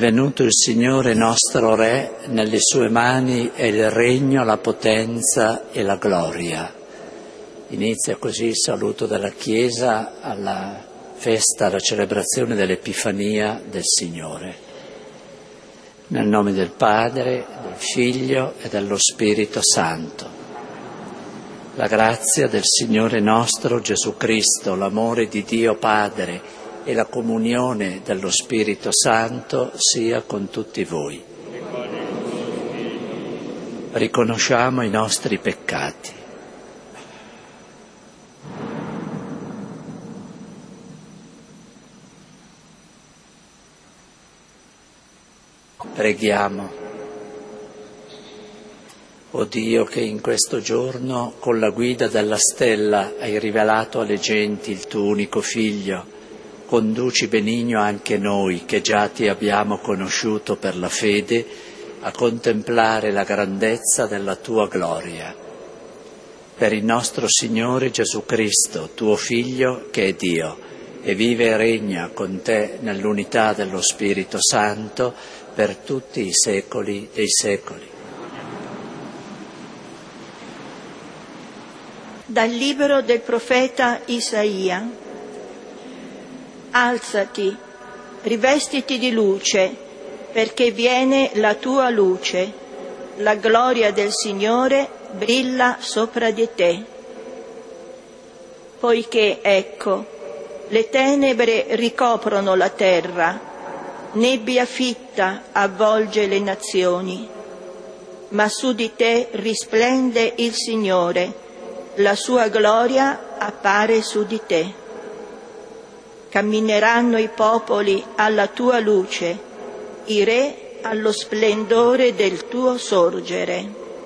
venuto il Signore nostro Re, nelle sue mani è il regno, la potenza e la gloria. Inizia così il saluto della Chiesa alla festa, alla celebrazione dell'Epifania del Signore. Nel nome del Padre, del Figlio e dello Spirito Santo. La grazia del Signore nostro Gesù Cristo, l'amore di Dio Padre e la comunione dello Spirito Santo sia con tutti voi. Riconosciamo i nostri peccati. Preghiamo. O Dio, che in questo giorno con la guida della stella hai rivelato alle genti il tuo unico Figlio, conduci benigno anche noi, che già ti abbiamo conosciuto per la fede, a contemplare la grandezza della tua gloria. Per il nostro Signore Gesù Cristo, tuo Figlio, che è Dio, e vive e regna con te nell'unità dello Spirito Santo per tutti i secoli dei secoli. Dal libro del profeta Isaia. Alzati, rivestiti di luce, perché viene la tua luce, la gloria del Signore brilla sopra di te. Poiché, ecco, le tenebre ricoprono la terra, nebbia fitta avvolge le nazioni, ma su di te risplende il Signore, la sua gloria appare su di te. Cammineranno i popoli alla tua luce, i re allo splendore del tuo sorgere.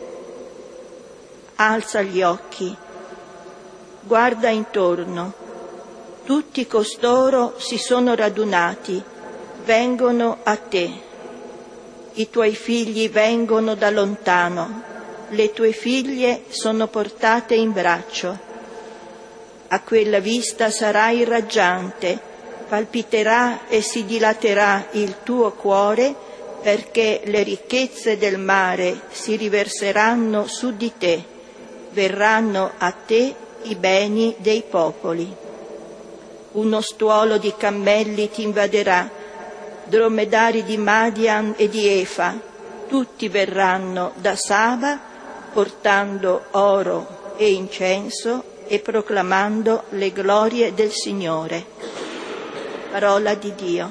Alza gli occhi, guarda intorno, tutti costoro si sono radunati, vengono a te. I tuoi figli vengono da lontano, le tue figlie sono portate in braccio. A quella vista sarai raggiante, palpiterà e si dilaterà il tuo cuore, perché le ricchezze del mare si riverseranno su di te, verranno a te i beni dei popoli. Uno stuolo di cammelli ti invaderà, dromedari di Madian e di Efa, tutti verranno da Saba, portando oro e incenso, e proclamando le glorie del Signore. Parola di Dio.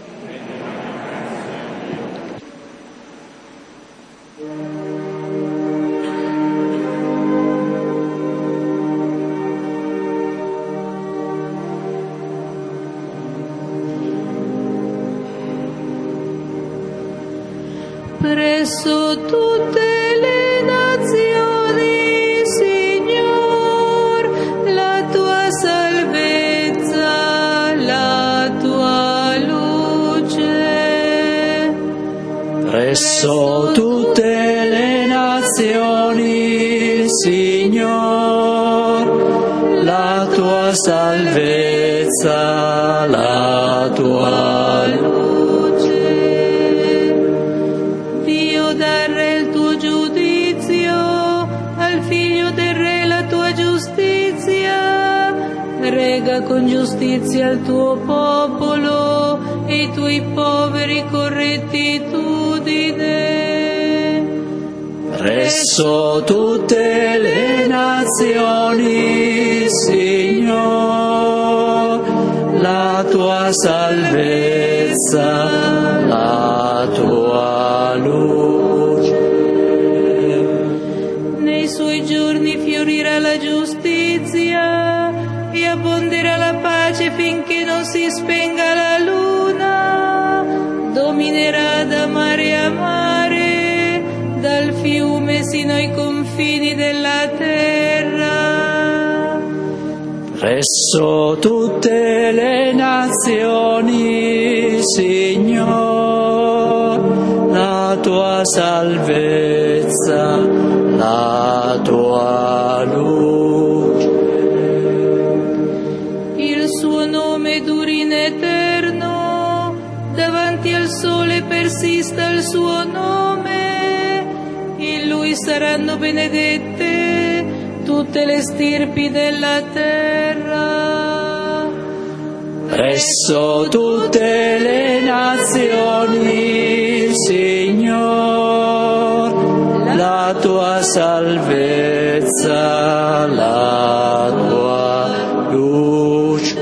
Presso tutte le nazioni, presso tutte le nazioni, Signor, la tua salvezza, la tua luce. Dio dal Re il tuo giudizio, al Figlio del Re la tua giustizia. Rega con giustizia il tuo popolo e i tuoi poveri corretti tu di te. Presso tutte le nazioni, Signor, la tua salvezza, la tua luce. Nei suoi giorni fiorirà la giustizia e abbonderà la pace finché non si spenga la luna. Dominerà da mare a mare, dal fiume sino ai confini della terra. Presso tutte le nazioni, Signor, la tua salvezza, la tua luce. Il suo nome duri in eterno, davanti dati al sole persista il suo nome, in lui saranno benedette tutte le stirpi della terra. Presso tutte le nazioni, Signor, la tua salvezza, la tua luce.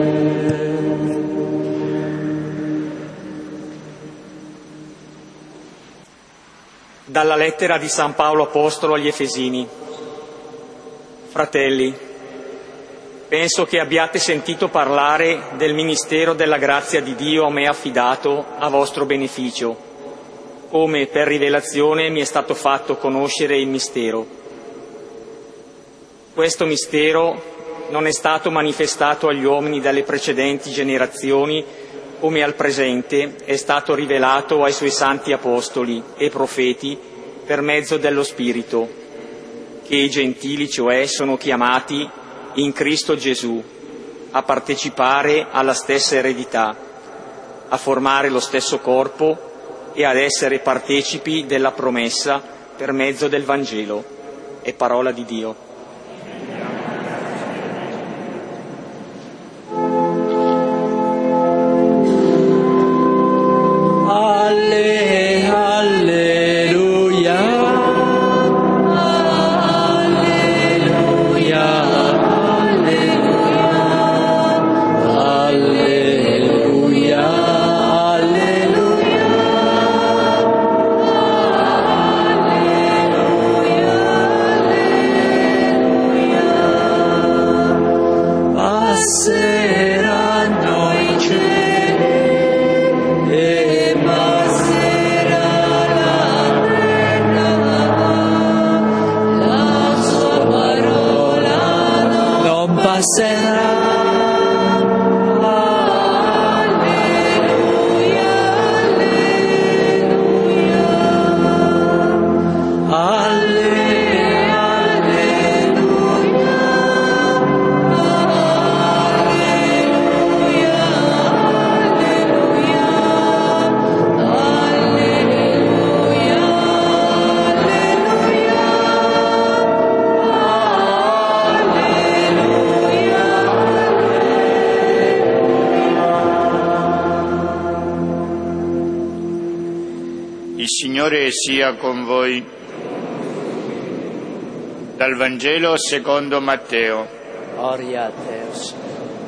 Dalla lettera di San Paolo Apostolo agli Efesini. Fratelli, penso che abbiate sentito parlare del ministero della grazia di Dio a me affidato a vostro beneficio, come per rivelazione mi è stato fatto conoscere il mistero. Questo mistero non è stato manifestato agli uomini dalle precedenti generazioni, come al presente è stato rivelato ai suoi santi apostoli e profeti per mezzo dello Spirito, che i gentili, cioè, sono chiamati in Cristo Gesù a partecipare alla stessa eredità, a formare lo stesso corpo e ad essere partecipi della promessa per mezzo del Vangelo. È parola di Dio. Il Signore sia con voi. Dal Vangelo secondo Matteo. Gloria a te, Signore.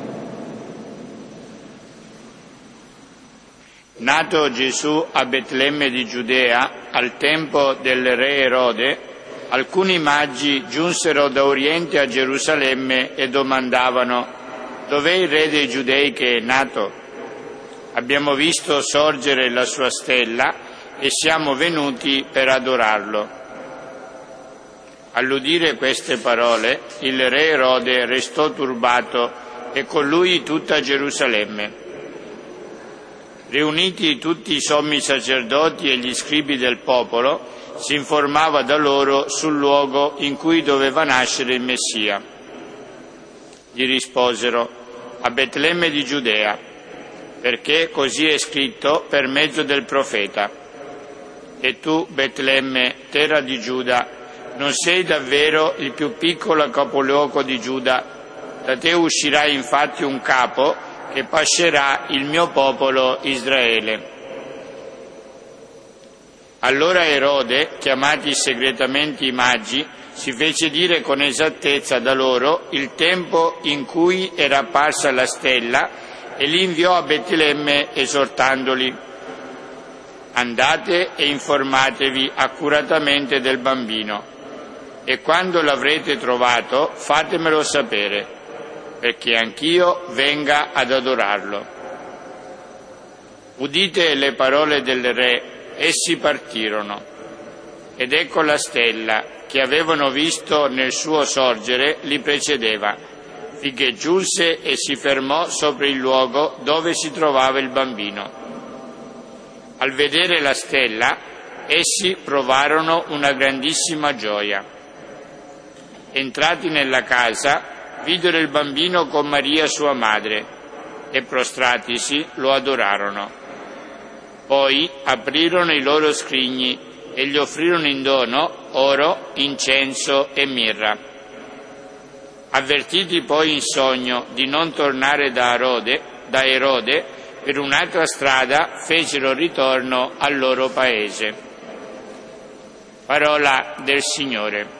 Nato Gesù a Betlemme di Giudea, al tempo del re Erode, alcuni magi giunsero da Oriente a Gerusalemme e domandavano: dov'è il re dei Giudei che è nato? Abbiamo visto sorgere la sua stella e siamo venuti per adorarlo. All'udire queste parole, il re Erode restò turbato e con lui tutta Gerusalemme. Riuniti tutti i sommi sacerdoti e gli scribi del popolo, si informava da loro sul luogo in cui doveva nascere il Messia. Gli risposero: a Betlemme di Giudea, perché così è scritto per mezzo del profeta. E tu, Betlemme, terra di Giuda, non sei davvero il più piccolo capoluogo di Giuda. Da te uscirà infatti un capo che pascerà il mio popolo Israele. Allora Erode, chiamati segretamente i magi, si fece dire con esattezza da loro il tempo in cui era apparsa la stella e li inviò a Betlemme esortandoli: andate e informatevi accuratamente del bambino, e quando l'avrete trovato fatemelo sapere, perché anch'io venga ad adorarlo. Udite le parole del re, essi partirono, ed ecco la stella che avevano visto nel suo sorgere li precedeva, finché giunse e si fermò sopra il luogo dove si trovava il bambino. Al vedere la stella, essi provarono una grandissima gioia. Entrati nella casa, videro il bambino con Maria sua madre e prostratisi lo adorarono. Poi aprirono i loro scrigni e gli offrirono in dono oro, incenso e mirra. Avvertiti poi in sogno di non tornare da Erode, per un'altra strada fecero ritorno al loro paese. Parola del Signore.